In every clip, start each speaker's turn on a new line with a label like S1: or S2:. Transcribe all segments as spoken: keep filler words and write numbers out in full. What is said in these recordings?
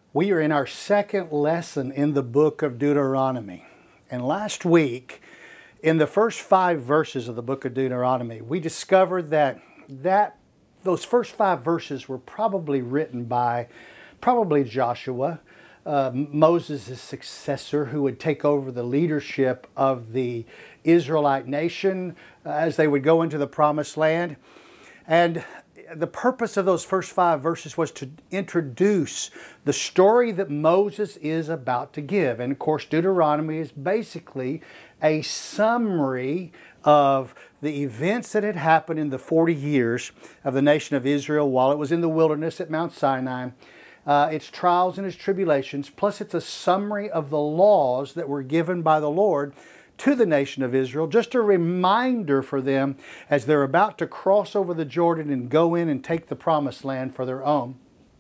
S1: We are in our second lesson in the book of Deuteronomy. And last week, in the first five verses of the book of Deuteronomy, we discovered that, that those first five verses were probably written by probably Joshua, uh, Moses' successor, who would take over the leadership of the Israelite nation uh, as they would go into the promised land. And the purpose of those first five verses was to introduce the story that Moses is about to give. And of course, Deuteronomy is basically a summary of the events that had happened in the forty years of the nation of Israel while it was in the wilderness at Mount Sinai. Uh, its trials and its tribulations, plus it's a summary of the laws that were given by the Lord to the nation of Israel, just a reminder for them as they're about to cross over the Jordan and go in and take the promised land for their own.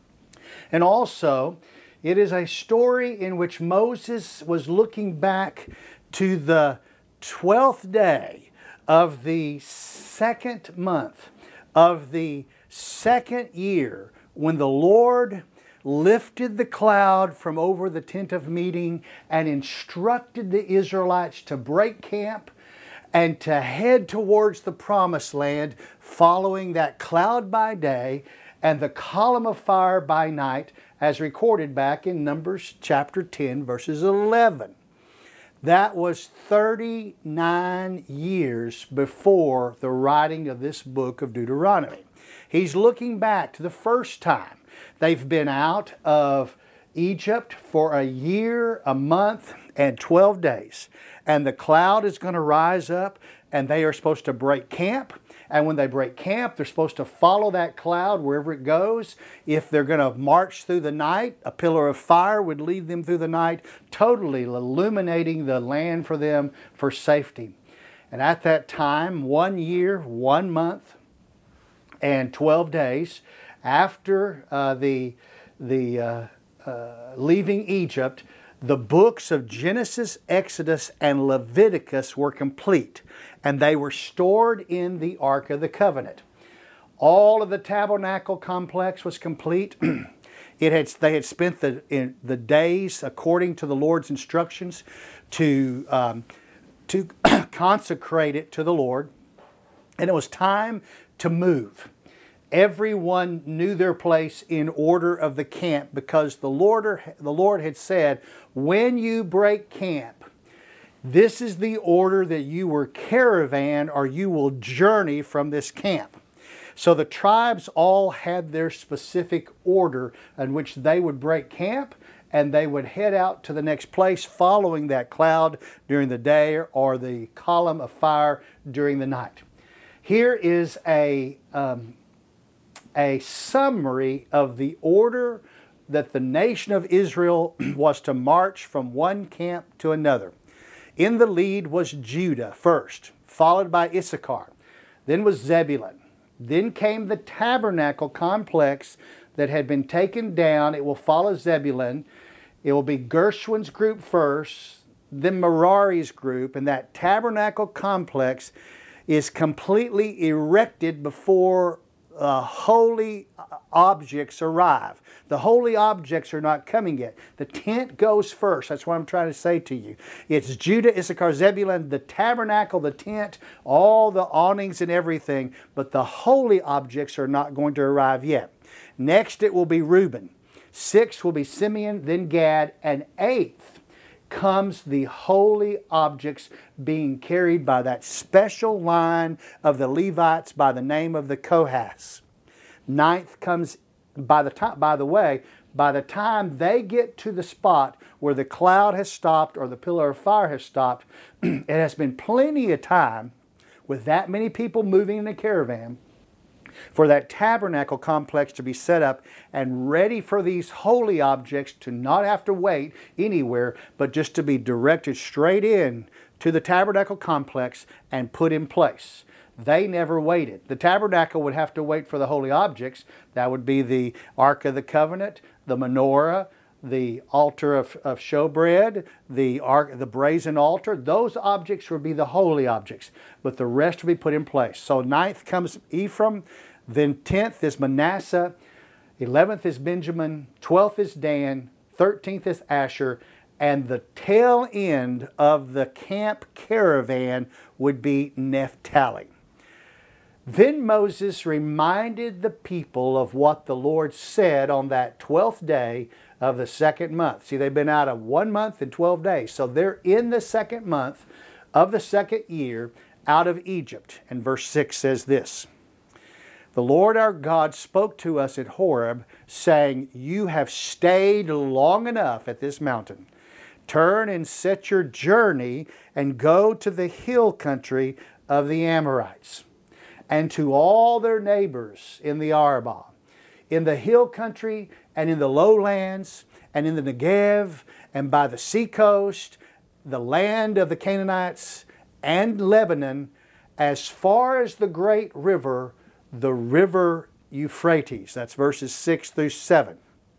S1: And also, it is a story in which Moses was looking back to the twelfth day of the second month of the second year when the Lord lifted the cloud from over the tent of meeting and instructed the Israelites to break camp and to head towards the promised land, following that cloud by day and the column of fire by night, as recorded back in Numbers chapter ten, verses eleven. That was thirty-nine years before the writing of this book of Deuteronomy. He's looking back to the first time they've been out of Egypt for a year, a month, and twelve days. And the cloud is going to rise up, and they are supposed to break camp. And when they break camp, they're supposed to follow that cloud wherever it goes. If they're going to march through the night, a pillar of fire would lead them through the night, totally illuminating the land for them for safety. And at that time, one year, one month, and twelve days, after uh, the, the uh, uh, leaving Egypt, the books of Genesis, Exodus, and Leviticus were complete, and they were stored in the Ark of the Covenant. All of the tabernacle complex was complete. It had, they had spent the, in, the days according to the Lord's instructions to, um, to consecrate it to the Lord, and it was time to move. Everyone knew their place in order of the camp because the Lord, the Lord had said, when you break camp, this is the order that you will caravan or you will journey from this camp. So the tribes all had their specific order in which they would break camp, and they would head out to the next place following that cloud during the day or the column of fire during the night. Here is a... Um, a summary of the order that the nation of Israel was to march from one camp to another. In the lead was Judah first, followed by Issachar. Then was Zebulun. Then came the tabernacle complex that had been taken down. It will follow Zebulun. It will be Gershwin's group first, then Merari's group, and that tabernacle complex is completely erected before Uh, holy objects arrive. The holy objects are not coming yet. The tent goes first. That's what I'm trying to say to you. It's Judah, Issachar, Zebulun, the tabernacle, the tent, all the awnings and everything, but the holy objects are not going to arrive yet. Next it will be Reuben. Sixth will be Simeon, then Gad, and eighth comes the holy objects being carried by that special line of the Levites by the name of the Kohaths. Ninth comes, by the time, by the way, by the time they get to the spot where the cloud has stopped or the pillar of fire has stopped, it has been plenty of time with that many people moving in a caravan for that tabernacle complex to be set up and ready for these holy objects to not have to wait anywhere, but just to be directed straight in to the tabernacle complex and put in place. They never waited. The tabernacle would have to wait for the holy objects. That would be the Ark of the Covenant, the menorah, the altar of, of showbread, the ark, the brazen altar. Those objects would be the holy objects, but the rest would be put in place. So ninth comes Ephraim, then tenth is Manasseh, eleventh is Benjamin, twelfth is Dan, thirteenth is Asher, and the tail end of the camp caravan would be Naphtali. Then Moses reminded the people of what the Lord said on that twelfth day of the second month. See, they've been out of one month and twelve days. So they're in the second month of the second year out of Egypt. And verse six says this: "The Lord our God spoke to us at Horeb, saying, 'You have stayed long enough at this mountain. Turn and set your journey and go to the hill country of the Amorites, and to all their neighbors in the Arabah, in the hill country and in the lowlands, and in the Negev, and by the seacoast, the land of the Canaanites, and Lebanon, as far as the great river, the river Euphrates.'" That's verses six through seven.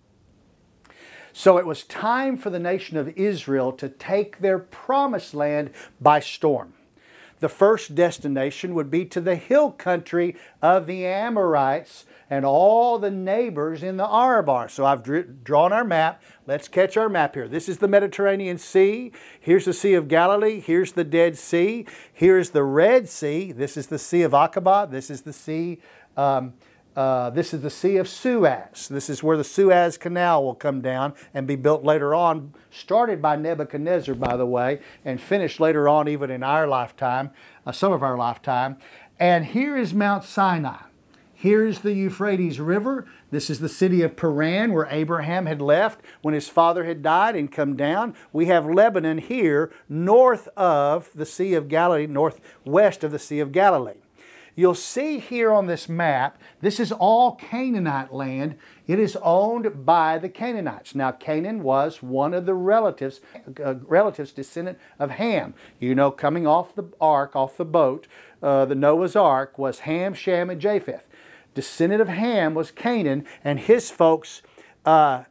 S1: So it was time for the nation of Israel to take their promised land by storm. The first destination would be to the hill country of the Amorites and all the neighbors in the Arabah. So I've drawn our map. Let's catch our map here. This is the Mediterranean Sea. Here's the Sea of Galilee. Here's the Dead Sea. Here's the Red Sea. This is the Sea of Aqaba. This is the Sea um, Uh, this is the Sea of Suez. This is where the Suez Canal will come down and be built later on, started by Nebuchadnezzar, by the way, and finished later on even in our lifetime, uh, some of our lifetime. And here is Mount Sinai. Here's the Euphrates River. This is the city of Paran, where Abraham had left when his father had died and come down. We have Lebanon here, north of the Sea of Galilee, northwest of the Sea of Galilee. You'll see here on this map, this is all Canaanite land. It is owned by the Canaanites. Now, Canaan was one of the relatives, uh, relatives descendant of Ham. You know, coming off the ark, off the boat, uh, the Noah's Ark was Ham, Shem, and Japheth. Descendant of Ham was Canaan, and his folks uh,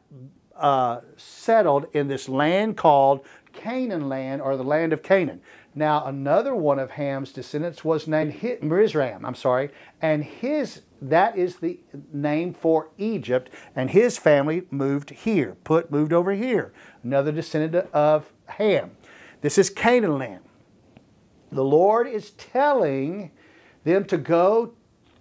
S1: uh, settled in this land called Canaan land, or the land of Canaan. Now, another one of Ham's descendants was named Mizraim, I'm sorry, and his that is the name for Egypt, and his family moved here, put moved over here. Another descendant of Ham. This is Canaan land. The Lord is telling them to go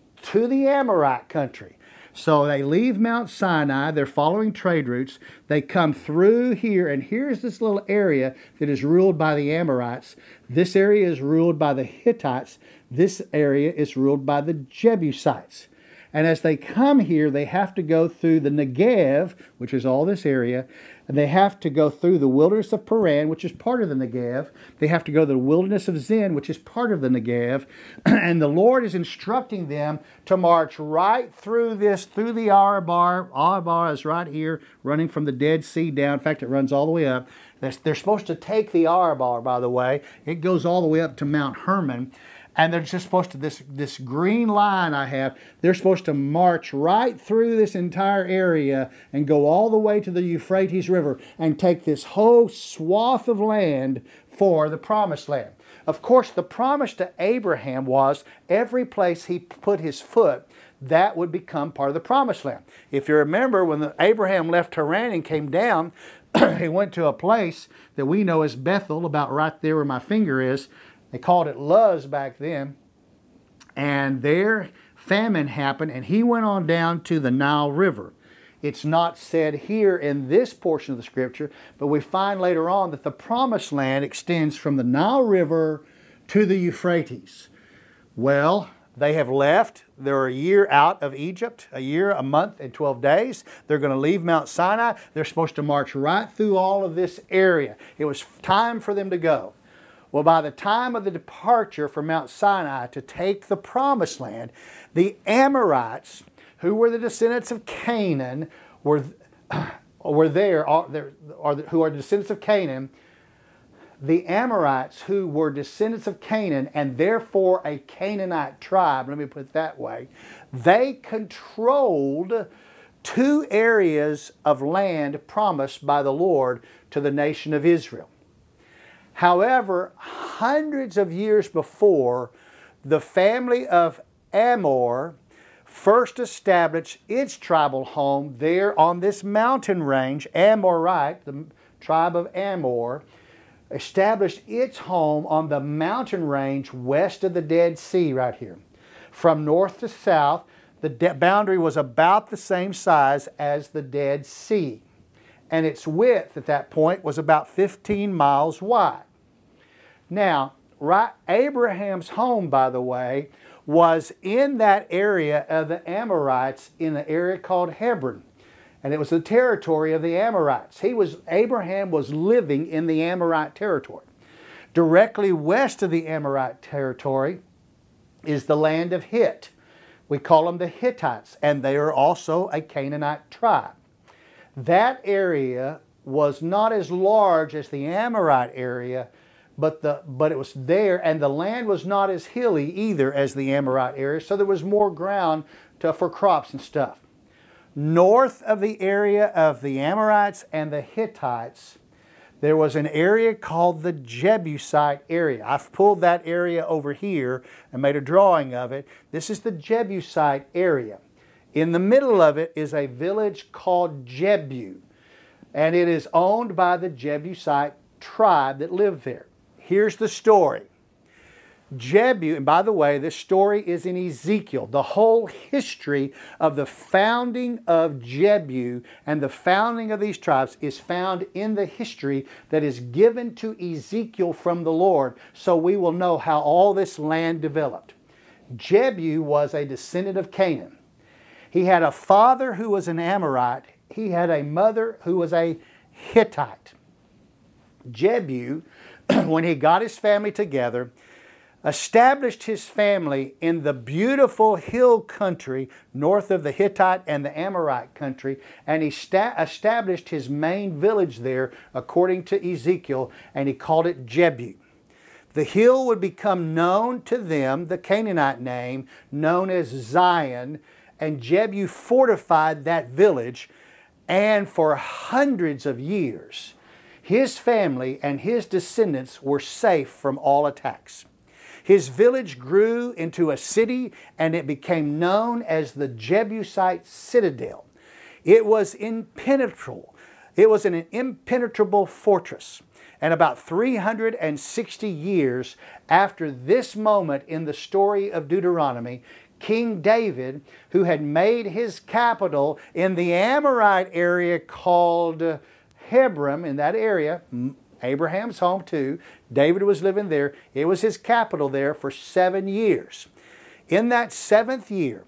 S1: to the Amorite country. So they leave Mount Sinai, they're following trade routes, they come through here, and here's this little area that is ruled by the Amorites. This area is ruled by the Hittites. This area is ruled by the Jebusites. And as they come here, they have to go through the Negev, which is all this area, and they have to go through the wilderness of Paran, which is part of the Negev. They have to go to the wilderness of Zin, which is part of the Negev. And the Lord is instructing them to march right through this, through the Arabah. Arabah is right here, running from the Dead Sea down. In fact, it runs all the way up. They're supposed to take the Arabah, by the way. It goes all the way up to Mount Hermon. And they're just supposed to, this, this green line I have, they're supposed to march right through this entire area and go all the way to the Euphrates River and take this whole swath of land for the promised land. Of course, the promise to Abraham was every place he put his foot, that would become part of the promised land. If you remember, when the, Abraham left Haran and came down, he went to a place that we know as Bethel, about right there where my finger is. They called it Luz back then. And there famine happened, and he went on down to the Nile River. It's not said here in this portion of the scripture, but we find later on that the promised land extends from the Nile River to the Euphrates. Well, they have left. They're a year out of Egypt, a year, a month, and twelve days. They're going to leave Mount Sinai. They're supposed to march right through all of this area. It was time for them to go. Well, by the time of the departure from Mount Sinai to take the promised land, the Amorites, who were the descendants of Canaan, were, were there, or, or who are the descendants of Canaan. The Amorites, who were descendants of Canaan and therefore a Canaanite tribe, let me put it that way, they controlled two areas of land promised by the Lord to the nation of Israel. However, hundreds of years before, the family of Amor first established its tribal home there on this mountain range. Amorite, the tribe of Amor, established its home on the mountain range west of the Dead Sea right here. From north to south, the boundary was about the same size as the Dead Sea, and its width at that point was about fifteen miles wide. Now, right, Abraham's home, by the way, was in that area of the Amorites in an area called Hebron. And it was the territory of the Amorites. He was, Abraham was living in the Amorite territory. Directly west of the Amorite territory is the land of Hitt. We call them the Hittites, and they are also a Canaanite tribe. That area was not as large as the Amorite area, but, the, but it was there, and the land was not as hilly either as the Amorite area, so there was more ground to, for crops and stuff. North of the area of the Amorites and the Hittites, there was an area called the Jebusite area. I've pulled that area over here and made a drawing of it. This is the Jebusite area. In the middle of it is a village called Jebu, and it is owned by the Jebusite tribe that lived there. Here's the story. Jebu, and by the way, this story is in Ezekiel. The whole history of the founding of Jebu and the founding of these tribes is found in the history that is given to Ezekiel from the Lord, so we will know how all this land developed. Jebu was a descendant of Canaan. He had a father who was an Amorite. He had a mother who was a Hittite. Jebu, when he got his family together, established his family in the beautiful hill country north of the Hittite and the Amorite country, and he sta- established his main village there according to Ezekiel, and he called it Jebu. The hill would become known to them, the Canaanite name, known as Zion, and Jebu fortified that village, and for hundreds of years, his family and his descendants were safe from all attacks. His village grew into a city, and it became known as the Jebusite citadel. It was impenetrable. It was an impenetrable fortress. And about three hundred sixty years after this moment in the story of Deuteronomy, King David, who had made his capital in the Amorite area called Hebron, in that area, Abraham's home too. David was living there. It was his capital there for seven years. In that seventh year,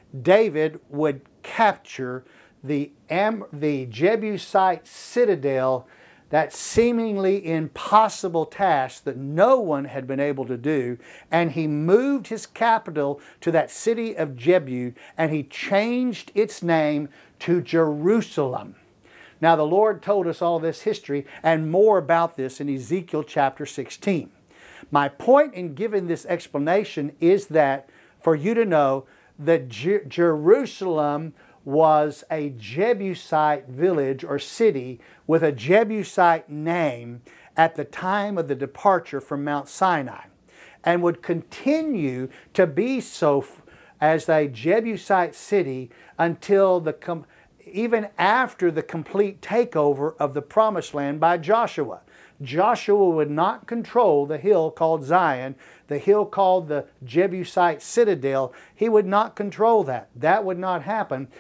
S1: David would capture the, Am- the Jebusite citadel, that seemingly impossible task that no one had been able to do, and he moved his capital to that city of Jebu, and he changed its name to Jerusalem. Now, the Lord told us all this history and more about this in Ezekiel chapter sixteen. My point in giving this explanation is that for you to know that Je- Jerusalem was a Jebusite village or city with a Jebusite name at the time of the departure from Mount Sinai, and would continue to be so as a Jebusite city until the com- even after the complete takeover of the Promised Land by Joshua. Joshua would not control the hill called Zion, the hill called the Jebusite citadel. He would not control that. That would not happen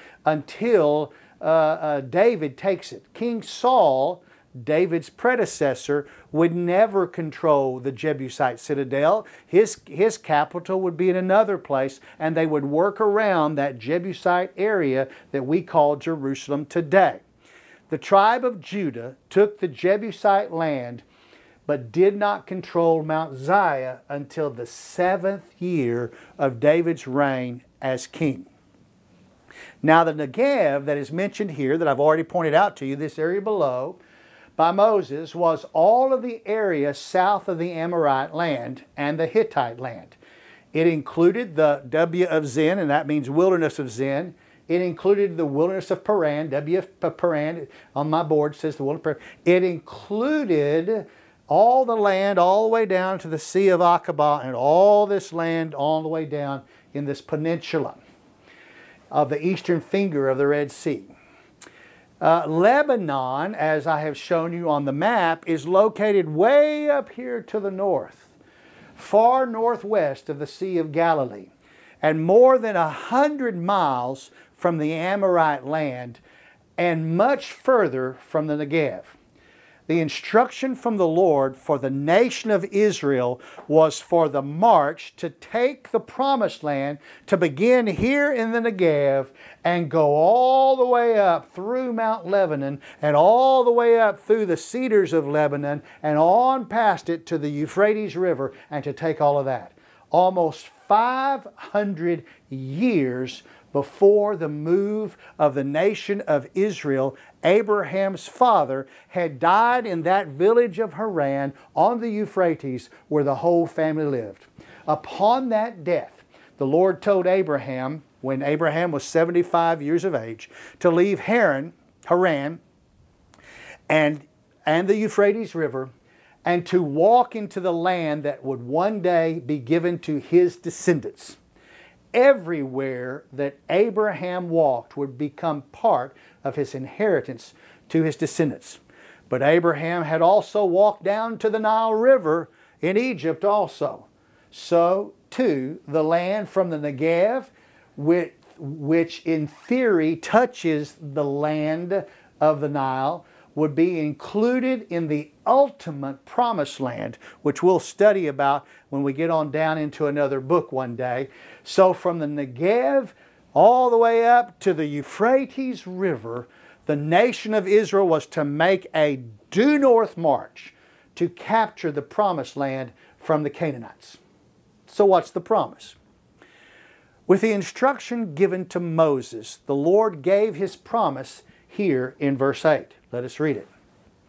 S1: until uh, uh, David takes it. King Saul, David's predecessor, would never control the Jebusite citadel. His, his capital would be in another place, and they would work around that Jebusite area that we call Jerusalem today. The tribe of Judah took the Jebusite land, but did not control Mount Zion until the seventh year of David's reign as king. Now the Negev that is mentioned here, that I've already pointed out to you, this area below, by Moses, was all of the area south of the Amorite land and the Hittite land. It included the W of Zin, and that means wilderness of Zin. It included the wilderness of Paran. W of Paran on my board says the wilderness of Paran. It included all the land all the way down to the Sea of Aqaba, and all this land all the way down in this peninsula. of the eastern finger of the Red Sea. Uh, Lebanon, as I have shown you on the map, is located way up here to the north, far northwest of the Sea of Galilee, and more than a hundred miles from the Amorite land, and much further from the Negev. The instruction from the Lord for the nation of Israel was for the march to take the promised land, to begin here in the Negev and go all the way up through Mount Lebanon and all the way up through the cedars of Lebanon and on past it to the Euphrates River, and to take all of that. Almost five hundred years before the move of the nation of Israel, Abraham's father had died in that village of Haran on the Euphrates where the whole family lived. Upon that death, the Lord told Abraham, when Abraham was seventy-five years of age, to leave Haran, Haran and, and the Euphrates River, and to walk into the land that would one day be given to his descendants. Everywhere that Abraham walked would become part of his inheritance to his descendants. But Abraham had also walked down to the Nile River in Egypt also. So too, the land from the Negev, which, which in theory touches the land of the Nile, would be included in the ultimate promised land, which we'll study about when we get on down into another book one day. So from the Negev all the way up to the Euphrates River, the nation of Israel was to make a due north march to capture the promised land from the Canaanites. So what's the promise? With the instruction given to Moses, the Lord gave His promise here in verse eight. Let us read it.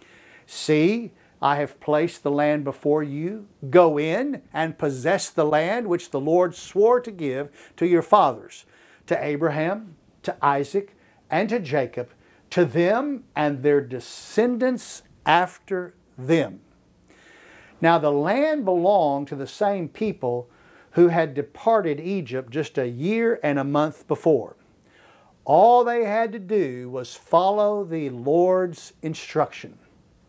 S1: See, I have placed the land before you. Go in and possess the land which the Lord swore to give to your fathers, to Abraham, to Isaac, and to Jacob, to them and their descendants after them. Now the land belonged to the same people who had departed Egypt just a year and a month before. All they had to do was follow the Lord's instruction.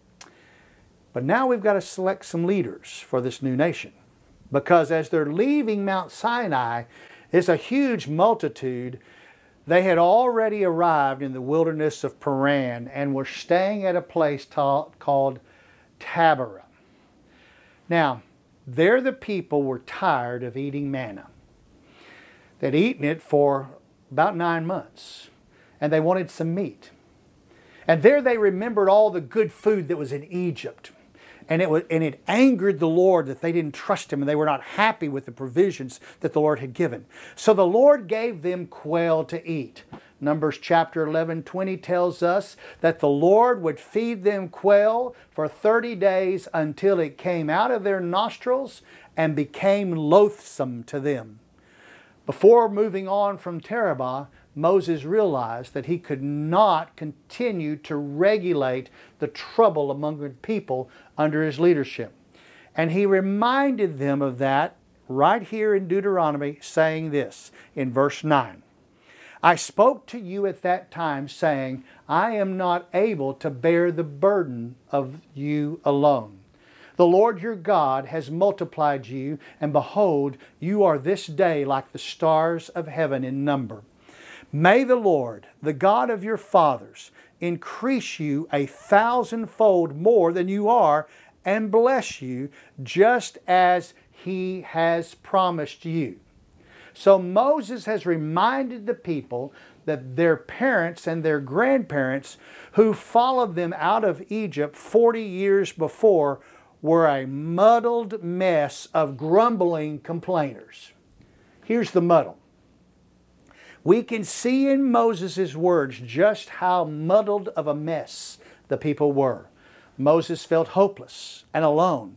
S1: But now we've got to select some leaders for this new nation, because as they're leaving Mount Sinai, it's a huge multitude. They had already arrived in the wilderness of Paran and were staying at a place called Taberah. Now, there the people were tired of eating manna. They'd eaten it for about nine months, and they wanted some meat. And there they remembered all the good food that was in Egypt. And it was, and it angered the Lord that they didn't trust Him, and they were not happy with the provisions that the Lord had given. So the Lord gave them quail to eat. Numbers chapter eleven twenty tells us that the Lord would feed them quail for thirty days until it came out of their nostrils and became loathsome to them. Before moving on from Taberah, Moses realized that he could not continue to regulate the trouble among the people under his leadership. And he reminded them of that right here in Deuteronomy, saying this in verse nine. I spoke to you at that time, saying, I am not able to bear the burden of you alone. The Lord your God has multiplied you, and behold, you are this day like the stars of heaven in number. May the Lord, the God of your fathers, increase you a thousandfold more than you are, and bless you just as He has promised you. So Moses has reminded the people that their parents and their grandparents who followed them out of Egypt forty years before were a muddled mess of grumbling complainers. Here's the muddle. We can see in Moses' words just how muddled of a mess the people were. Moses felt hopeless and alone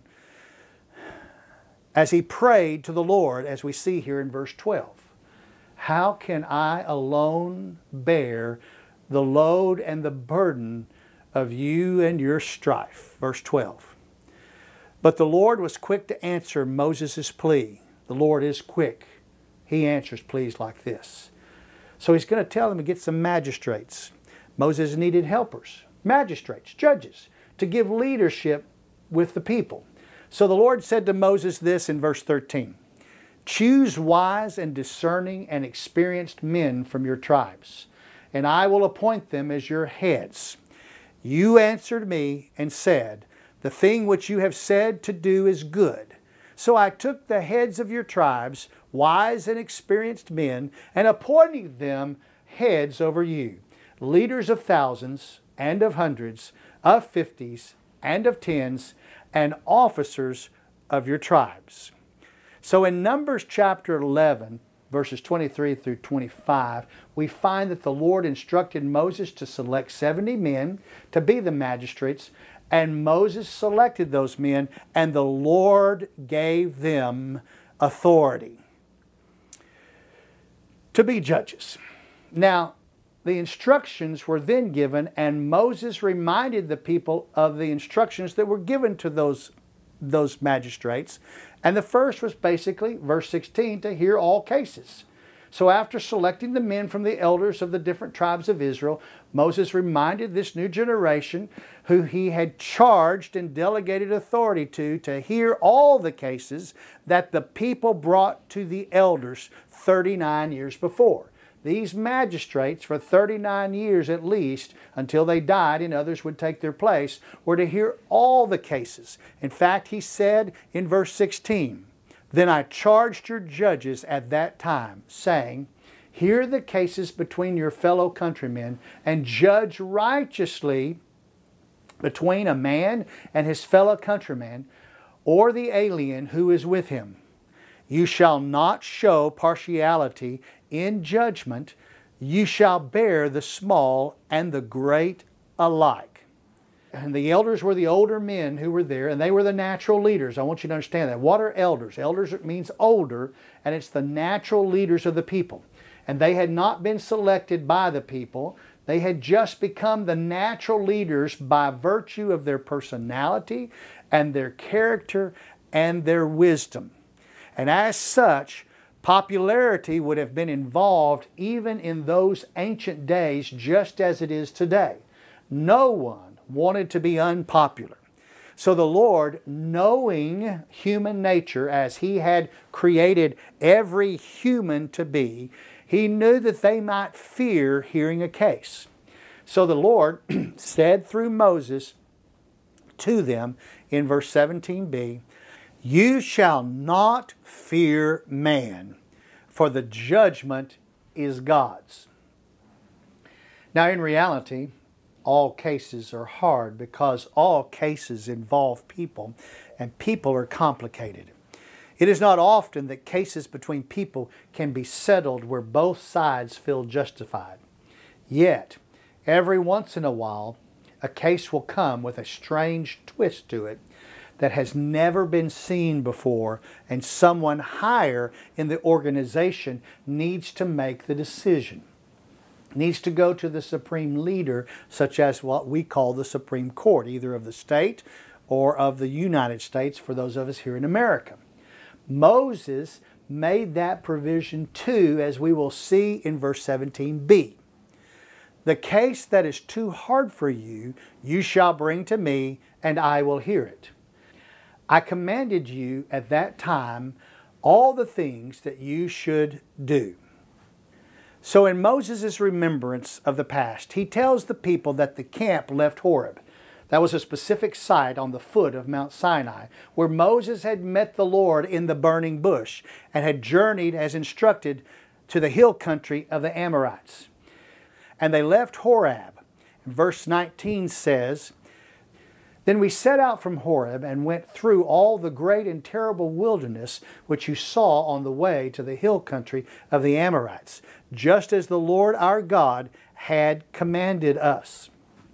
S1: as he prayed to the Lord, as we see here in verse twelve. How can I alone bear the load and the burden of you and your strife? Verse twelve. But the Lord was quick to answer Moses' plea. The Lord is quick. He answers pleas like this. So he's going to tell them to get some magistrates. Moses needed helpers, magistrates, judges, to give leadership with the people. So the Lord said to Moses this in verse thirteen, "Choose wise and discerning and experienced men from your tribes, and I will appoint them as your heads. You answered me and said, the thing which you have said to do is good. So I took the heads of your tribes, wise and experienced men, and appointed them heads over you, leaders of thousands and of hundreds, of fifties and of tens, and officers of your tribes." So in Numbers chapter eleven, verses twenty-three through twenty-five, we find that the Lord instructed Moses to select seventy men to be the magistrates, and Moses selected those men, and the Lord gave them authority to be judges. Now, the instructions were then given, and Moses reminded the people of the instructions that were given to those, those magistrates. And the first was basically, verse sixteen, to hear all cases. So after selecting the men from the elders of the different tribes of Israel, Moses reminded this new generation, who he had charged and delegated authority to, to hear all the cases that the people brought to the elders thirty-nine years before. These magistrates, for thirty-nine years at least, until they died and others would take their place, were to hear all the cases. In fact, he said in verse sixteen, "Then I charged your judges at that time, saying, hear the cases between your fellow countrymen, and judge righteously between a man and his fellow countryman, or the alien who is with him. You shall not show partiality in judgment. You shall bear the small and the great alike." And the elders were the older men who were there, and they were the natural leaders. I want you to understand that. What are elders? Elders means older, and it's the natural leaders of the people. And they had not been selected by the people. They had just become the natural leaders by virtue of their personality and their character and their wisdom. And as such, popularity would have been involved even in those ancient days, just as it is today. No one wanted to be unpopular. So the Lord, knowing human nature as He had created every human to be, He knew that they might fear hearing a case. So the Lord said through Moses to them in verse seventeen b, "You shall not fear man, for the judgment is God's." Now in reality, all cases are hard because all cases involve people, and people are complicated. It is not often that cases between people can be settled where both sides feel justified. Yet, every once in a while, a case will come with a strange twist to it that has never been seen before, and someone higher in the organization needs to make the decision. Needs to go to the supreme leader, such as what we call the Supreme Court, either of the state or of the United States for those of us here in America. Moses made that provision too, as we will see in verse seventeen b. "The case that is too hard for you, you shall bring to me, and I will hear it. I commanded you at that time all the things that you should do." So in Moses' remembrance of the past, he tells the people that the camp left Horeb. That was a specific site on the foot of Mount Sinai where Moses had met the Lord in the burning bush and had journeyed as instructed to the hill country of the Amorites. And they left Horeb. Verse nineteen says, "Then we set out from Horeb and went through all the great and terrible wilderness which you saw on the way to the hill country of the Amorites, just as the Lord our God had commanded us."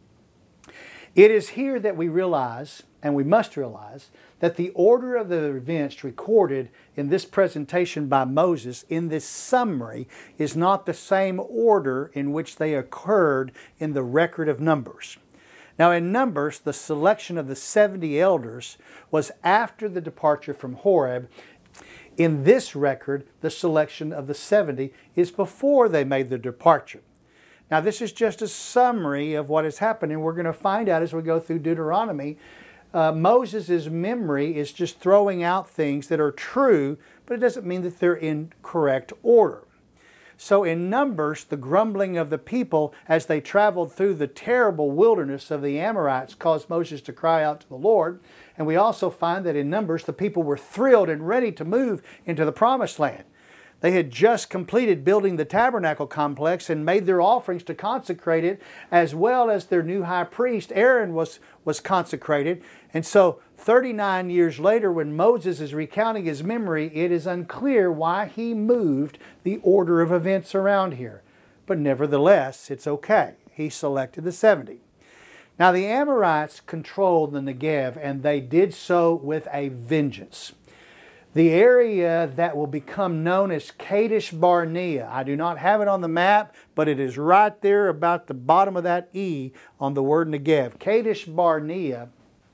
S1: It is here that we realize, and we must realize, that the order of the events recorded in this presentation by Moses in this summary is not the same order in which they occurred in the record of Numbers. Now in Numbers, the selection of the seventy elders was after the departure from Horeb. In this record, the selection of the seventy is before they made the departure. Now, this is just a summary of what is happening. We're going to find out as we go through Deuteronomy. Uh, Moses' memory is just throwing out things that are true, but it doesn't mean that they're in correct order. So in Numbers, the grumbling of the people as they traveled through the terrible wilderness of the Amorites caused Moses to cry out to the Lord. And we also find that in Numbers, the people were thrilled and ready to move into the Promised Land. They had just completed building the tabernacle complex and made their offerings to consecrate it, as well as their new high priest, Aaron, was, was consecrated. And so thirty-nine years later, when Moses is recounting his memory, it is unclear why he moved the order of events around here. But nevertheless, it's okay. He selected the seventy. Now the Amorites controlled the Negev, and they did so with a vengeance. The area that will become known as Kadesh Barnea. I do not have it on the map, but it is right there about the bottom of that E on the word Negev. Kadesh Barnea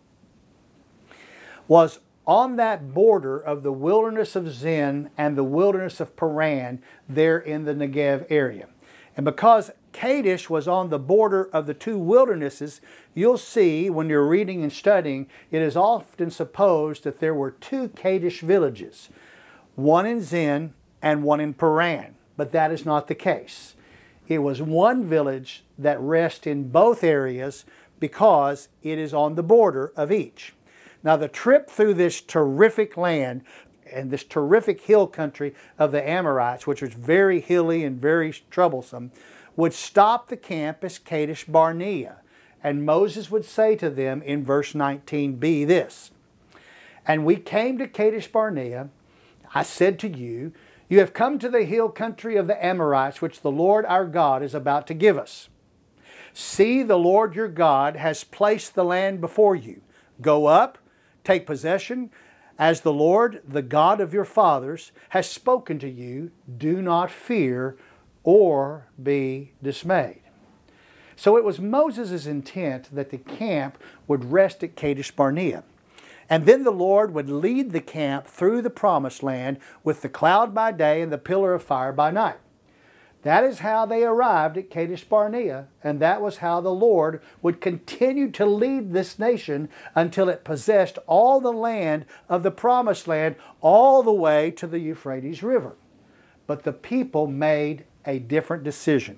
S1: was on that border of the wilderness of Zin and the wilderness of Paran there in the Negev area. And because Kadesh was on the border of the two wildernesses, you'll see when you're reading and studying, it is often supposed that there were two Kadesh villages, one in Zin and one in Paran. But that is not the case. It was one village that rests in both areas because it is on the border of each. Now the trip through this terrific land and this terrific hill country of the Amorites, which was very hilly and very troublesome, would stop the camp as Kadesh Barnea. And Moses would say to them in verse nineteen b this, "And we came to Kadesh Barnea. I said to you, you have come to the hill country of the Amorites, which the Lord our God is about to give us. See, the Lord your God has placed the land before you. Go up, take possession, as the Lord, the God of your fathers, has spoken to you. Do not fear or be dismayed." So it was Moses' intent that the camp would rest at Kadesh Barnea. And then the Lord would lead the camp through the promised land with the cloud by day and the pillar of fire by night. That is how they arrived at Kadesh Barnea, and that was how the Lord would continue to lead this nation until it possessed all the land of the promised land all the way to the Euphrates River. But the people made a different decision.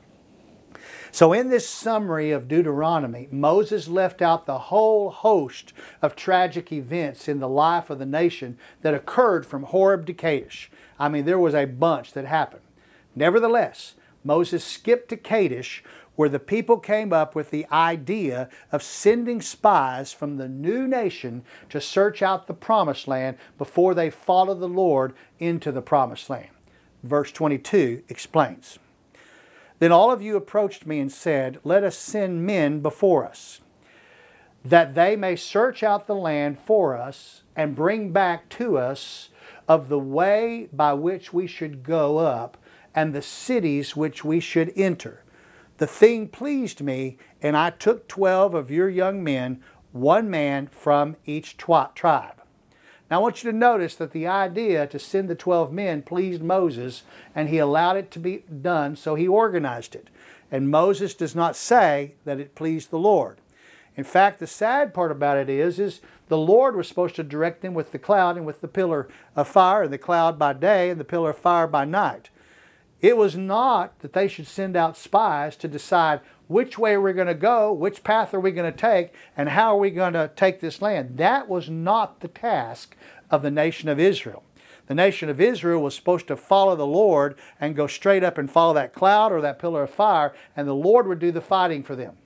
S1: So in this summary of Deuteronomy, Moses left out the whole host of tragic events in the life of the nation that occurred from Horeb to Kadesh. I mean, there was a bunch that happened. Nevertheless, Moses skipped to Kadesh, where the people came up with the idea of sending spies from the new nation to search out the promised land before they follow the Lord into the promised land. Verse twenty-two explains, "Then all of you approached me and said, 'Let us send men before us, that they may search out the land for us and bring back to us of the way by which we should go up and the cities which we should enter. The thing pleased me, and I took twelve of your young men, one man from each tribe.'" Now I want you to notice that the idea to send the twelve men pleased Moses, and he allowed it to be done, so he organized it. And Moses does not say that it pleased the Lord. In fact, the sad part about it is, is the Lord was supposed to direct them with the cloud and with the pillar of fire, and the cloud by day and the pillar of fire by night. It was not that they should send out spies to decide which way we're going to go, which path are we going to take, and how are we going to take this land. That was not the task of the nation of Israel. The nation of Israel was supposed to follow the Lord and go straight up and follow that cloud or that pillar of fire, and the Lord would do the fighting for them.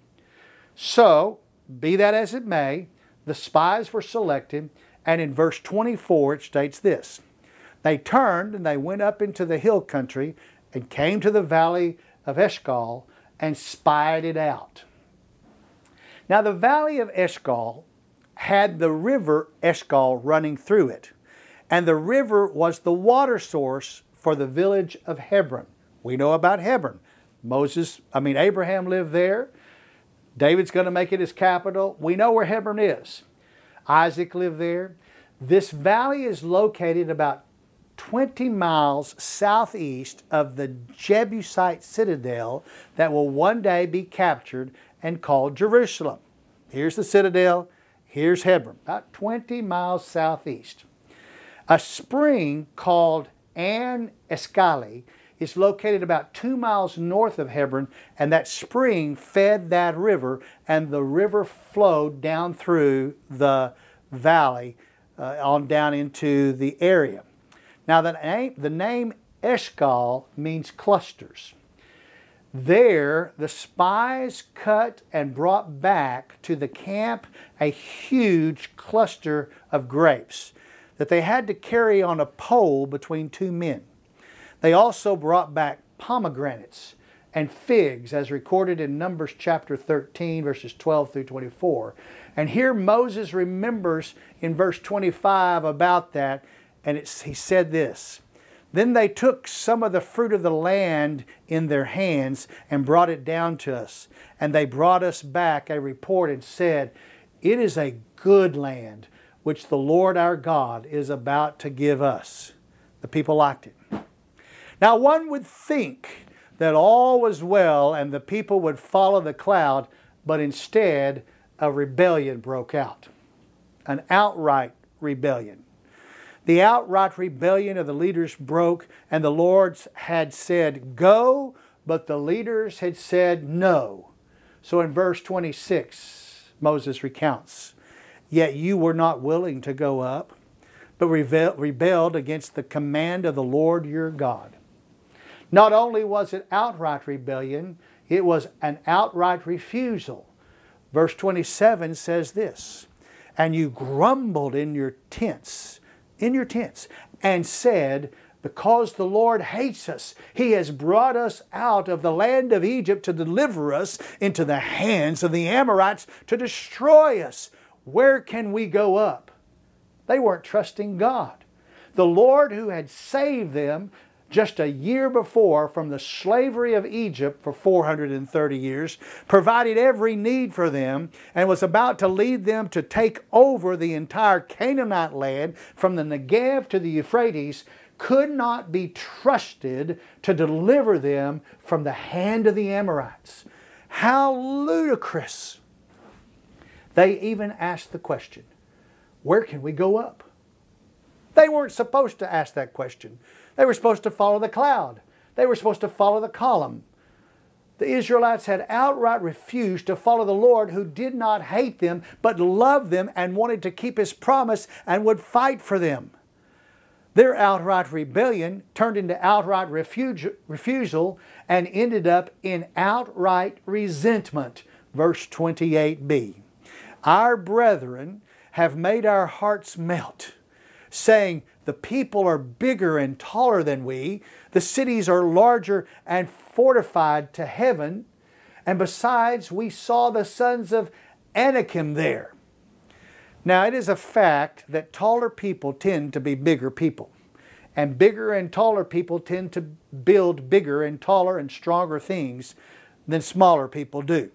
S1: So, be that as it may, the spies were selected, and in verse twenty-four it states this, "They turned and they went up into the hill country and came to the valley of Eshcol and spied it out." Now the valley of Eshcol had the river Eshcol running through it. And the river was the water source for the village of Hebron. We know about Hebron. Moses, I mean Abraham lived there. David's going to make it his capital. We know where Hebron is. Isaac lived there. This valley is located about twenty miles southeast of the Jebusite citadel that will one day be captured and called Jerusalem. Here's the citadel, here's Hebron, about twenty miles southeast. A spring called An Escali is located about two miles north of Hebron, and that spring fed that river, and the river flowed down through the valley uh, on down into the area. Now the name, the name Eshcol means clusters. There the spies cut and brought back to the camp a huge cluster of grapes that they had to carry on a pole between two men. They also brought back pomegranates and figs, as recorded in Numbers chapter thirteen, verses twelve through twenty-four. And here Moses remembers in verse twenty-five about that, and it's, he said this, "Then they took some of the fruit of the land in their hands and brought it down to us. And they brought us back a report and said, 'It is a good land which the Lord our God is about to give us.'" The people liked it. Now one would think that all was well and the people would follow the cloud, but instead a rebellion broke out. An outright rebellion. The outright rebellion of the leaders broke, and the Lord had said, "Go," but the leaders had said, "No." So in verse twenty-six, Moses recounts, "Yet you were not willing to go up, but rebelled against the command of the Lord your God." Not only was it outright rebellion, it was an outright refusal. Verse twenty-seven says this, "And you grumbled in your tents, in your tents, and said, 'Because the Lord hates us, He has brought us out of the land of Egypt to deliver us into the hands of the Amorites to destroy us. Where can we go up?'" They weren't trusting God. The Lord who had saved them just a year before from the slavery of Egypt for four hundred thirty years, provided every need for them, and was about to lead them to take over the entire Canaanite land from the Negev to the Euphrates, could not be trusted to deliver them from the hand of the Amorites. How ludicrous! They even asked the question, "Where can we go up?" They weren't supposed to ask that question. They were supposed to follow the cloud. They were supposed to follow the column. The Israelites had outright refused to follow the Lord, who did not hate them, but loved them and wanted to keep His promise and would fight for them. Their outright rebellion turned into outright refuge, refusal and ended up in outright resentment. Verse twenty-eight b. "Our brethren have made our hearts melt, saying, 'The people are bigger and taller than we. The cities are larger and fortified to heaven. And besides, we saw the sons of Anakim there.'" Now, it is a fact that taller people tend to be bigger people. And bigger and taller people tend to build bigger and taller and stronger things than smaller people do.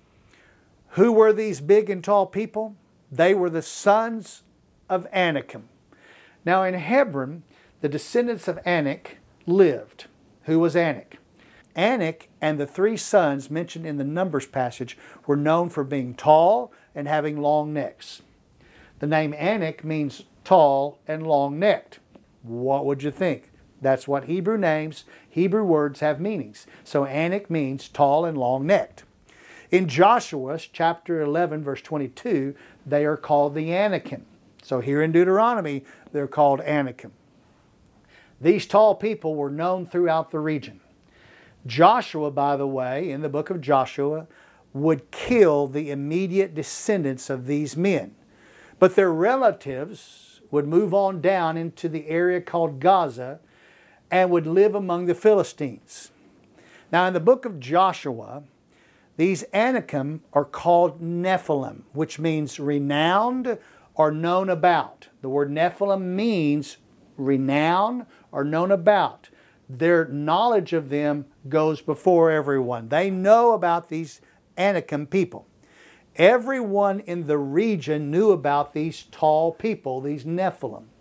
S1: Who were these big and tall people? They were the sons of Anakim. Now in Hebron, the descendants of Anak lived. Who was Anak? Anak and the three sons mentioned in the Numbers passage were known for being tall and having long necks. The name Anak means tall and long-necked. What would you think? That's what Hebrew names, Hebrew words have meanings. So Anak means tall and long-necked. In Joshua chapter eleven, verse twenty-two, they are called the Anakim. So here in Deuteronomy, they're called Anakim. These tall people were known throughout the region. Joshua, by the way, in the book of Joshua, would kill the immediate descendants of these men. But their relatives would move on down into the area called Gaza and would live among the Philistines. Now in the book of Joshua, these Anakim are called Nephilim, which means renowned or known about. The word Nephilim means renown or known about. Their knowledge of them goes before everyone. They know about these Anakim people. Everyone in the region knew about these tall people, these Nephilim.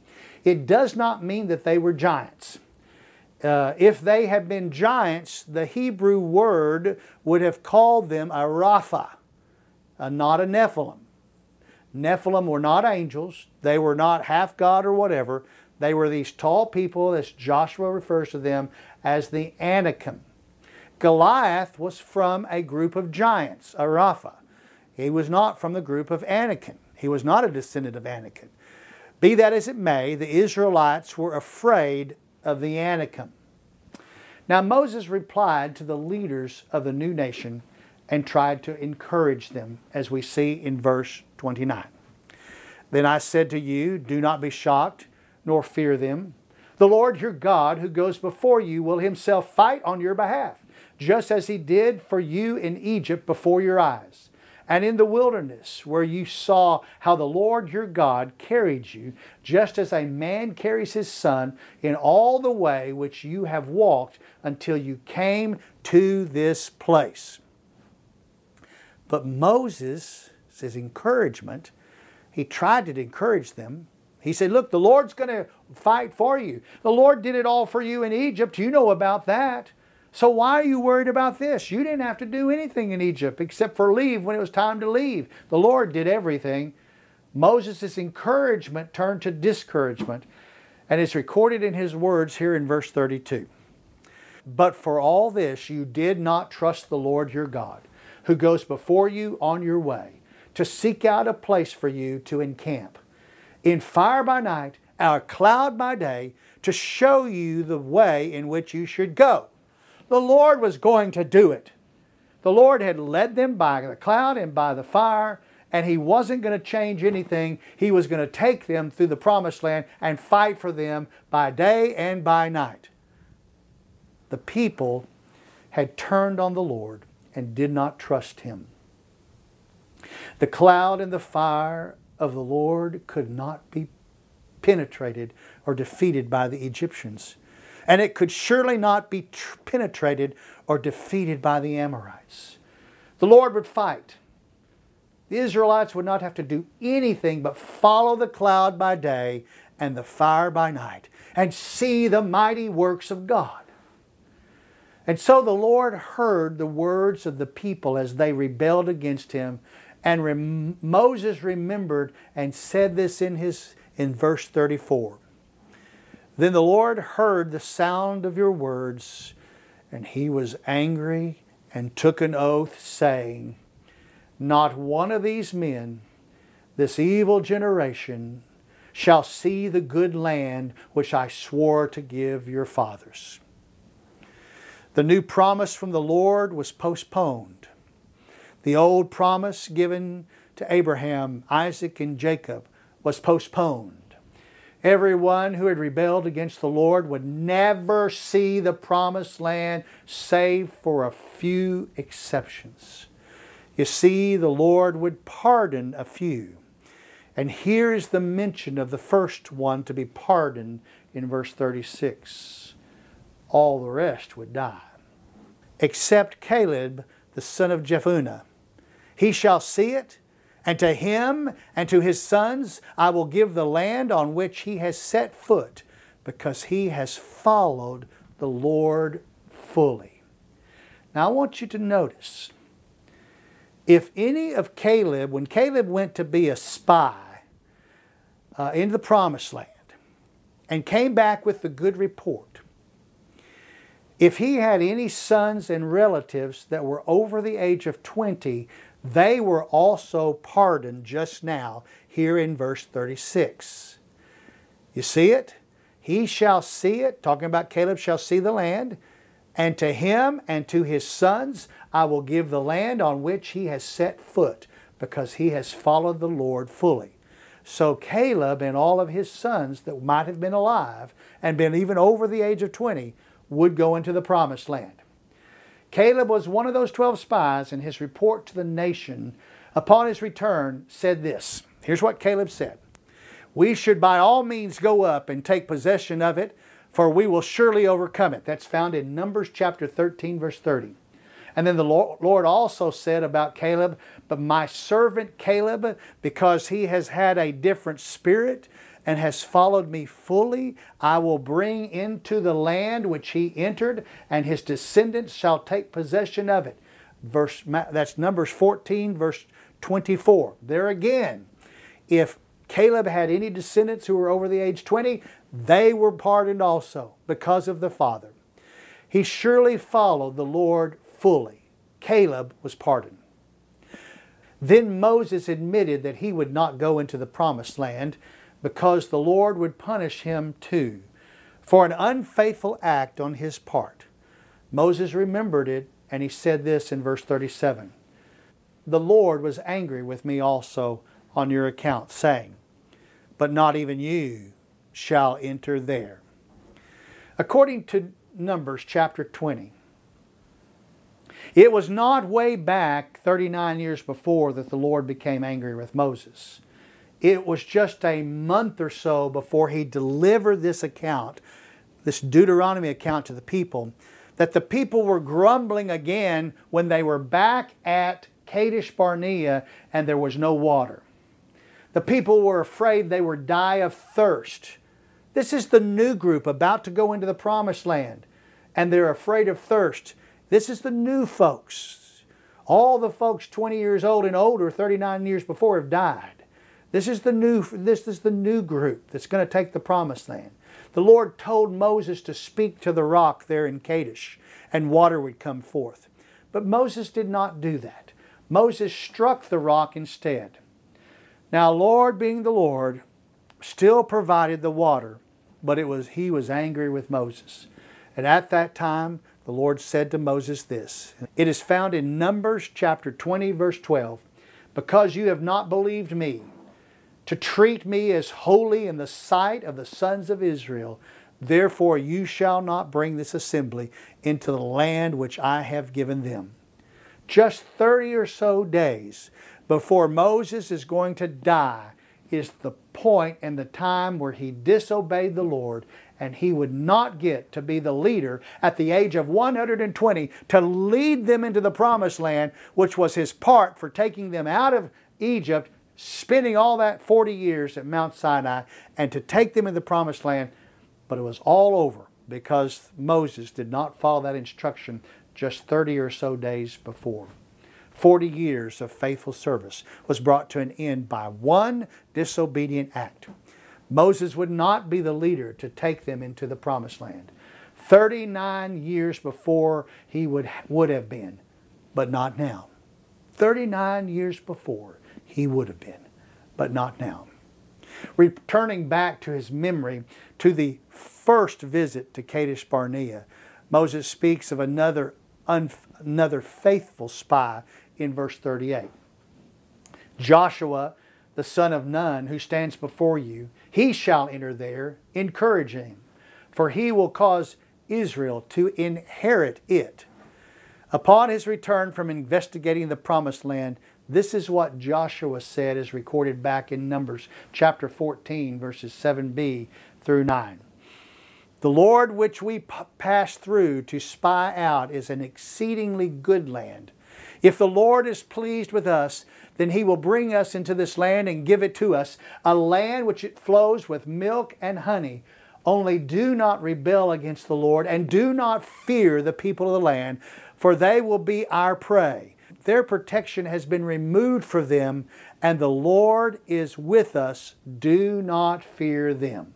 S1: it does not mean that they were giants. Uh, if they had been giants, the Hebrew word would have called them a Rapha, uh, not a Nephilim. Nephilim were not angels. They were not half God or whatever. They were these tall people, as Joshua refers to them as the Anakim. Goliath was from a group of giants, a Rapha. He was not from the group of Anakim. He was not a descendant of Anakim. Be that as it may, the Israelites were afraid of the Anakim. Now Moses replied to the leaders of the new nation and tried to encourage them, as we see in verse twenty-nine. Then I said to you, do not be shocked, nor fear them. The Lord your God, who goes before you, will himself fight on your behalf, just as he did for you in Egypt before your eyes. And in the wilderness, where you saw how the Lord your God carried you, just as a man carries his son, in all the way which you have walked until you came to this place. But Moses, his encouragement, he tried to encourage them. He said, look, the Lord's going to fight for you. The Lord did it all for you in Egypt. You know about that. So why are you worried about this? You didn't have to do anything in Egypt except for leave when it was time to leave. The Lord did everything. Moses' encouragement turned to discouragement, and it's recorded in his words here in verse thirty-two. But for all this you did not trust the Lord your God, who goes before you on your way, to seek out a place for you to encamp, in fire by night, a cloud by day, to show you the way in which you should go. The Lord was going to do it. The Lord had led them by the cloud and by the fire, and He wasn't going to change anything. He was going to take them through the promised land and fight for them by day and by night. The people had turned on the Lord and did not trust Him. The cloud and the fire of the Lord could not be penetrated or defeated by the Egyptians. And it could surely not be tr- penetrated or defeated by the Amorites. The Lord would fight. The Israelites would not have to do anything but follow the cloud by day and the fire by night and see the mighty works of God. And so the Lord heard the words of the people as they rebelled against Him. And rem- Moses remembered and said this in his in verse thirty-four. Then the Lord heard the sound of your words, and He was angry and took an oath, saying, not one of these men, this evil generation, shall see the good land which I swore to give your fathers. The new promise from the Lord was postponed. The old promise given to Abraham, Isaac, and Jacob was postponed. Everyone who had rebelled against the Lord would never see the promised land save for a few exceptions. You see, the Lord would pardon a few. And here is the mention of the first one to be pardoned in verse thirty-six. All the rest would die, except Caleb, the son of Jephunneh. He shall see it, and to him and to his sons I will give the land on which he has set foot, because he has followed the Lord fully. Now I want you to notice, if any of Caleb, when Caleb went to be a spy uh, into the promised land and came back with the good report, if he had any sons and relatives that were over the age of twenty, they were also pardoned just now here in verse thirty-six. You see it? He shall see it, talking about Caleb shall see the land, and to him and to his sons I will give the land on which he has set foot, because he has followed the Lord fully. So Caleb and all of his sons that might have been alive and been even over the age of twenty would go into the promised land. Caleb was one of those twelve spies, and his report to the nation upon his return said this. Here's what Caleb said. We should by all means go up and take possession of it, for we will surely overcome it. That's found in Numbers chapter thirteen, verse thirty. And then the Lord also said about Caleb, but my servant Caleb, because he has had a different spirit and has followed me fully, I will bring into the land which he entered, and his descendants shall take possession of it. Verse, that's Numbers fourteen, verse twenty-four. There again, if Caleb had any descendants who were over the age twenty, they were pardoned also because of the father. He surely followed the Lord fully. Caleb was pardoned. Then Moses admitted that he would not go into the promised land because the Lord would punish him too for an unfaithful act on his part. Moses remembered it, and he said this in verse thirty-seven. The Lord was angry with me also on your account, saying, but not even you shall enter there. According to Numbers chapter twenty, it was not way back thirty-nine years before that the Lord became angry with Moses. It was just a month or so before he delivered this account, this Deuteronomy account to the people, that the people were grumbling again when they were back at Kadesh Barnea and there was no water. The people were afraid they would die of thirst. This is the new group about to go into the promised land, and they're afraid of thirst. This is the new folks. All the folks twenty years old and older, thirty-nine years before, have died. This is the new, this is the new group that's going to take the promised land. The Lord told Moses to speak to the rock there in Kadesh, and water would come forth. But Moses did not do that. Moses struck the rock instead. Now, Lord being the Lord, still provided the water, but it was He was angry with Moses. And at that time, the Lord said to Moses this. It is found in Numbers chapter twenty, verse twelve. Because you have not believed me, to treat me as holy in the sight of the sons of Israel, therefore you shall not bring this assembly into the land which I have given them. Just thirty or so days before Moses is going to die is the point and the time where he disobeyed the Lord, and he would not get to be the leader at the age of one hundred twenty to lead them into the promised land, which was his part for taking them out of Egypt, spending all that forty years at Mount Sinai, and to take them in the promised land. But it was all over because Moses did not follow that instruction just thirty or so days before. forty years of faithful service was brought to an end by one disobedient act. Moses would not be the leader to take them into the promised land. thirty-nine years before he would, would have been, but not now. thirty-nine years before he would have been, but not now. Returning back to his memory to the first visit to Kadesh Barnea, Moses speaks of another, un, another faithful spy in verse thirty-eight. Joshua, the son of Nun, who stands before you, he shall enter there, encouraging him, for he will cause Israel to inherit it. Upon his return from investigating the promised land, this is what Joshua said, as recorded back in Numbers chapter fourteen, verses seven b through nine. The Lord which we pass through to spy out is an exceedingly good land. If the Lord is pleased with us, then He will bring us into this land and give it to us, a land which it flows with milk and honey. Only do not rebel against the Lord, and do not fear the people of the land, for they will be our prey. Their protection has been removed from them, and the Lord is with us. Do not fear them.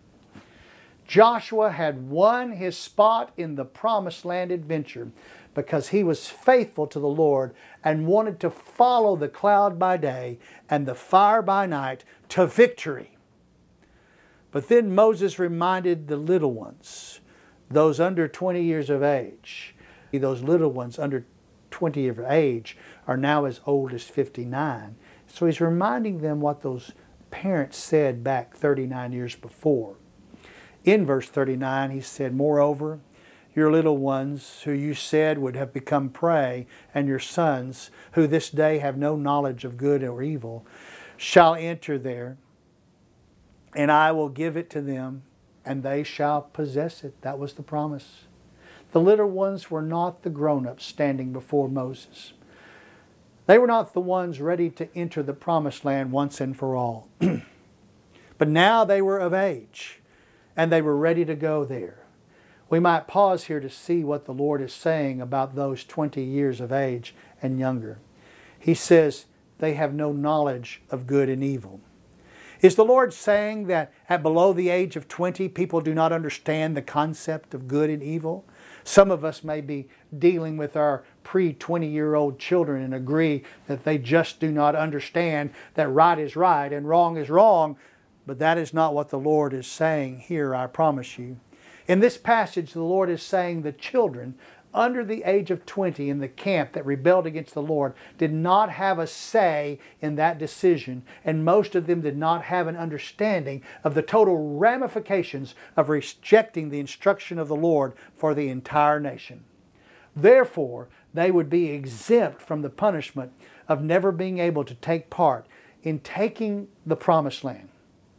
S1: Joshua had won his spot in the Promised Land adventure because he was faithful to the Lord and wanted to follow the cloud by day and the fire by night to victory. But then Moses reminded the little ones, those under twenty years of age. Those little ones under twenty years of age are now as old as fifty-nine. So he's reminding them what those parents said back thirty-nine years before. In verse thirty-nine, he said, moreover, your little ones, who you said would have become prey, and your sons, who this day have no knowledge of good or evil, shall enter there, and I will give it to them, and they shall possess it. That was the promise. The little ones were not the grown-ups standing before Moses. They were not the ones ready to enter the promised land once and for all. But now they were of age, and they were ready to go there. We might pause here to see what the Lord is saying about those twenty years of age and younger. He says they have no knowledge of good and evil. Is the Lord saying that at below the age of twenty, people do not understand the concept of good and evil? Some of us may be dealing with our pre-twenty-year-old children and agree that they just do not understand that right is right and wrong is wrong. But that is not what the Lord is saying here, I promise you. In this passage, the Lord is saying the children under the age of twenty in the camp that rebelled against the Lord did not have a say in that decision, and most of them did not have an understanding of the total ramifications of rejecting the instruction of the Lord for the entire nation. Therefore, they would be exempt from the punishment of never being able to take part in taking the promised land.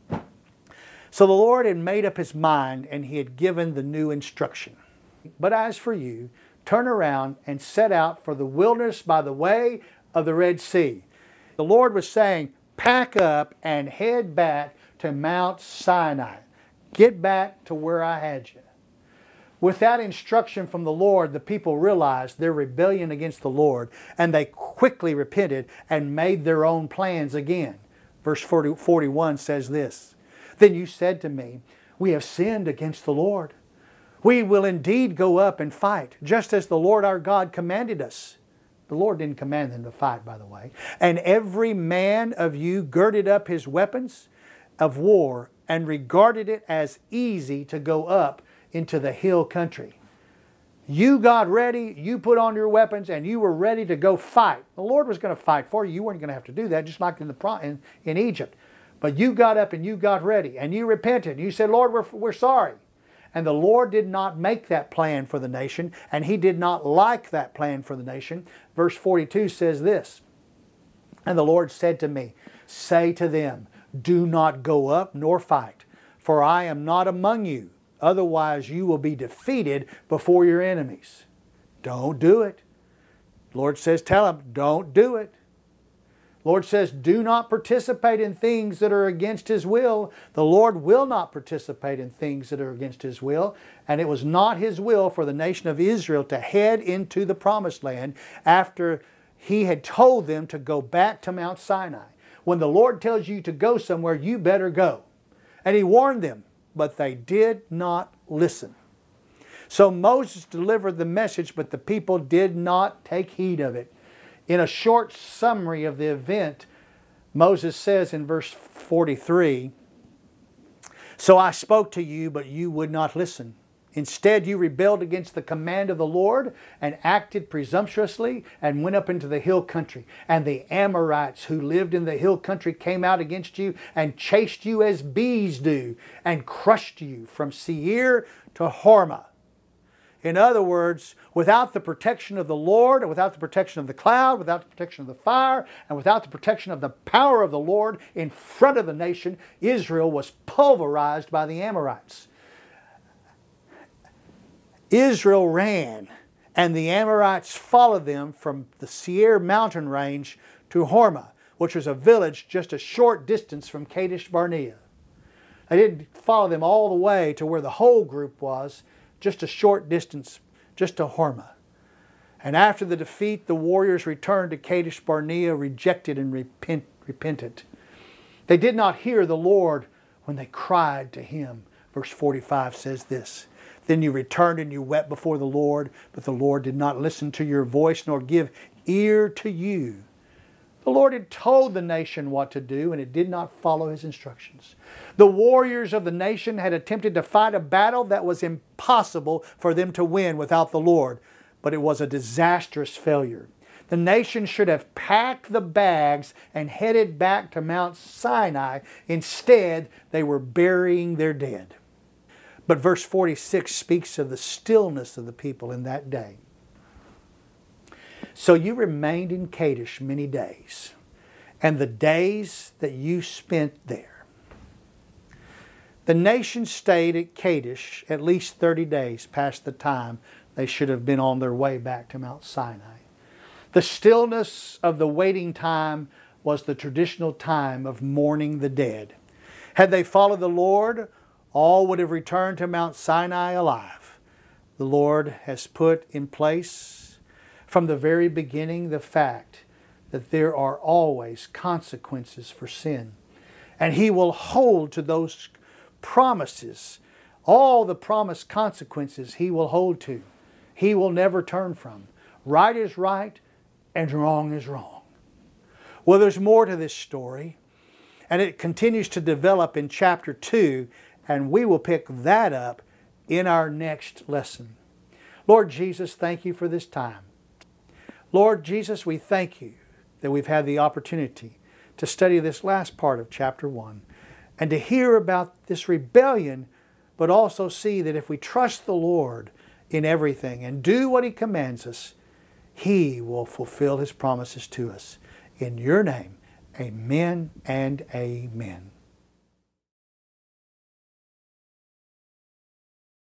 S1: So the Lord had made up His mind, and He had given the new instruction. But as for you, turn around and set out for the wilderness by the way of the Red Sea. The Lord was saying, pack up and head back to Mount Sinai. Get back to where I had you. With that instruction from the Lord, the people realized their rebellion against the Lord, and they quickly repented and made their own plans again. Verse forty, forty-one says this, Then you said to me, we have sinned against the Lord. We will indeed go up and fight, just as the Lord our God commanded us. The Lord didn't command them to fight, by the way. And every man of you girded up his weapons of war and regarded it as easy to go up into the hill country. You got ready, you put on your weapons, and you were ready to go fight. The Lord was going to fight for you. You weren't going to have to do that, just like in, the, in, in Egypt. But you got up and you got ready, and you repented. You said, Lord, we're, we're sorry. And the Lord did not make that plan for the nation, and He did not like that plan for the nation. Verse forty-two says this, And the Lord said to me, Say to them, Do not go up nor fight, for I am not among you. Otherwise you will be defeated before your enemies. Don't do it. The Lord says, tell them, don't do it. Lord says, do not participate in things that are against His will. The Lord will not participate in things that are against His will. And it was not His will for the nation of Israel to head into the promised land after He had told them to go back to Mount Sinai. When the Lord tells you to go somewhere, you better go. And He warned them, but they did not listen. So Moses delivered the message, but the people did not take heed of it. In a short summary of the event, Moses says in verse forty-three, So I spoke to you, but you would not listen. Instead, you rebelled against the command of the Lord and acted presumptuously and went up into the hill country. And the Amorites who lived in the hill country came out against you and chased you as bees do and crushed you from Seir to Hormah. In other words, without the protection of the Lord, and without the protection of the cloud, without the protection of the fire, and without the protection of the power of the Lord in front of the nation, Israel was pulverized by the Amorites. Israel ran, and the Amorites followed them from the Seir mountain range to Hormah, which was a village just a short distance from Kadesh Barnea. They didn't follow them all the way to where the whole group was, just a short distance, just to Hormah. And after the defeat, the warriors returned to Kadesh Barnea, rejected and repent, repentant. They did not hear the Lord when they cried to Him. Verse forty-five says this, Then you returned and you wept before the Lord, but the Lord did not listen to your voice nor give ear to you. The Lord had told the nation what to do, and it did not follow His instructions. The warriors of the nation had attempted to fight a battle that was impossible for them to win without the Lord, but it was a disastrous failure. The nation should have packed the bags and headed back to Mount Sinai. Instead, they were burying their dead. But verse forty-six speaks of the stillness of the people in that day. So you remained in Kadesh many days, and the days that you spent there. The nation stayed at Kadesh at least thirty days past the time they should have been on their way back to Mount Sinai. The stillness of the waiting time was the traditional time of mourning the dead. Had they followed the Lord, all would have returned to Mount Sinai alive. The Lord has put in place from the very beginning the fact that there are always consequences for sin. And He will hold to those promises. All the promised consequences He will hold to. He will never turn from. Right is right and wrong is wrong. Well, there's more to this story. And it continues to develop in chapter two. And we will pick that up in our next lesson. Lord Jesus, thank You for this time. Lord Jesus, we thank You that we've had the opportunity to study this last part of chapter one and to hear about this rebellion, but also see that if we trust the Lord in everything and do what He commands us, He will fulfill His promises to us. In Your name, amen and amen.